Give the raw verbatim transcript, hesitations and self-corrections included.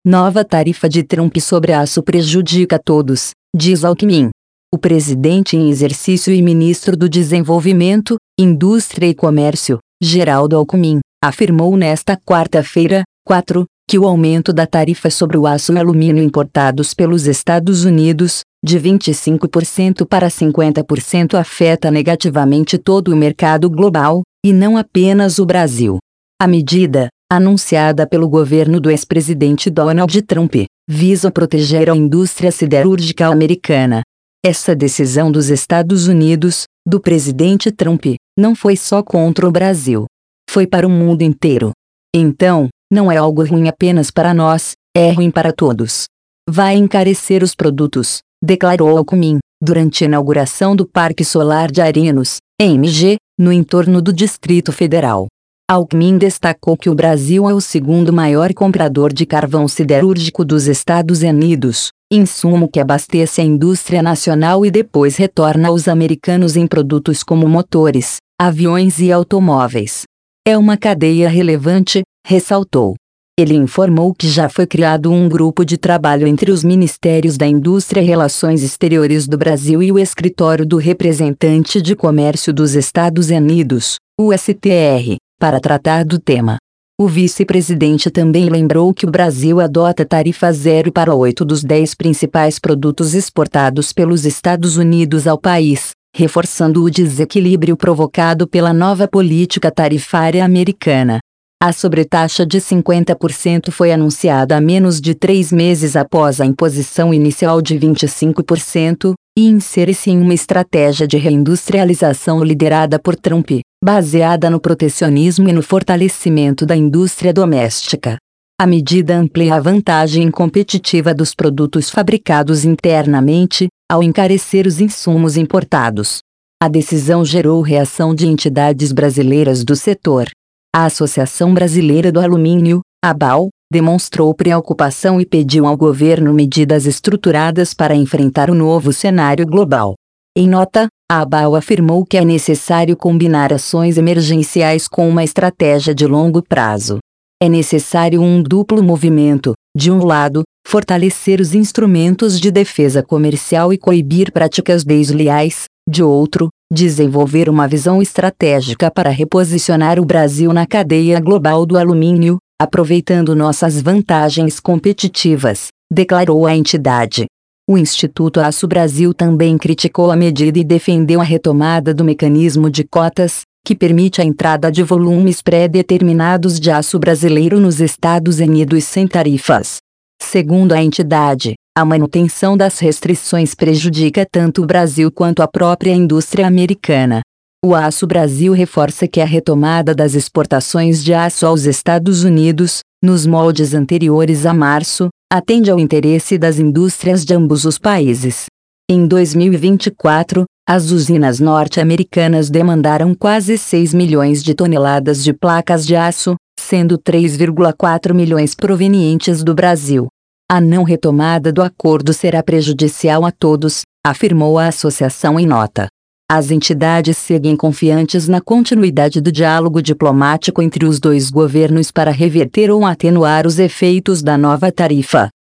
Nova tarifa de Trump sobre aço prejudica todos, diz Alckmin. O presidente em exercício e ministro do Desenvolvimento, Indústria e Comércio, Geraldo Alckmin, afirmou nesta quarta-feira, quatro, que o aumento da tarifa sobre o aço e alumínio importados pelos Estados Unidos, de vinte e cinco por cento para cinquenta por cento, afeta negativamente todo o mercado global, e não apenas o Brasil. A medida, anunciada pelo governo do ex-presidente Donald Trump, visa proteger a indústria siderúrgica americana. Essa decisão dos Estados Unidos, do presidente Trump, não foi só contra o Brasil. Foi para o mundo inteiro. Então, não é algo ruim apenas para nós, é ruim para todos. Vai encarecer os produtos, declarou Alckmin, durante a inauguração do Parque Solar de Arinos, M G, no entorno do Distrito Federal. Alckmin destacou que o Brasil é o segundo maior comprador de carvão siderúrgico dos Estados Unidos, insumo que abastece a indústria nacional e depois retorna aos americanos em produtos como motores, aviões e automóveis. É uma cadeia relevante, ressaltou. Ele informou que já foi criado um grupo de trabalho entre os Ministérios da Indústria e Relações Exteriores do Brasil e o Escritório do Representante de Comércio dos Estados Unidos, o S T R, para tratar do tema. O vice-presidente também lembrou que o Brasil adota tarifa zero para oito dos dez principais produtos exportados pelos Estados Unidos ao país, reforçando o desequilíbrio provocado pela nova política tarifária americana. A sobretaxa de cinquenta por cento foi anunciada há menos de três meses após a imposição inicial de vinte e cinco por cento, e insere-se em uma estratégia de reindustrialização liderada por Trump, baseada no protecionismo e no fortalecimento da indústria doméstica. A medida amplia a vantagem competitiva dos produtos fabricados internamente, ao encarecer os insumos importados. A decisão gerou reação de entidades brasileiras do setor. A Associação Brasileira do Alumínio, A B A L, demonstrou preocupação e pediu ao governo medidas estruturadas para enfrentar o novo cenário global. Em nota, a B A L afirmou que é necessário combinar ações emergenciais com uma estratégia de longo prazo. É necessário um duplo movimento: de um lado, fortalecer os instrumentos de defesa comercial e coibir práticas desleais; de outro, desenvolver uma visão estratégica para reposicionar o Brasil na cadeia global do alumínio, aproveitando nossas vantagens competitivas, declarou a entidade. O Instituto Aço Brasil também criticou a medida e defendeu a retomada do mecanismo de cotas, que permite a entrada de volumes pré-determinados de aço brasileiro nos Estados Unidos sem tarifas. Segundo a entidade, a manutenção das restrições prejudica tanto o Brasil quanto a própria indústria americana. O Aço Brasil reforça que a retomada das exportações de aço aos Estados Unidos, nos moldes anteriores a março, atende ao interesse das indústrias de ambos os países. Em dois mil e vinte e quatro, as usinas norte-americanas demandaram quase seis milhões de toneladas de placas de aço, sendo três vírgula quatro milhões provenientes do Brasil. A não retomada do acordo será prejudicial a todos, afirmou a associação em nota. As entidades seguem confiantes na continuidade do diálogo diplomático entre os dois governos para reverter ou atenuar os efeitos da nova tarifa.